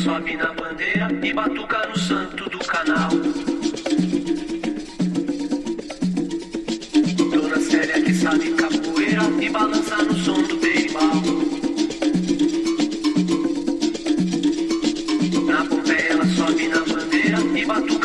sobe na bandeira e batuca no santo do canal. Dona Célia que sabe capoeira e balança no som do berimbau. Na Pompeia ela sobe na bandeira e batuca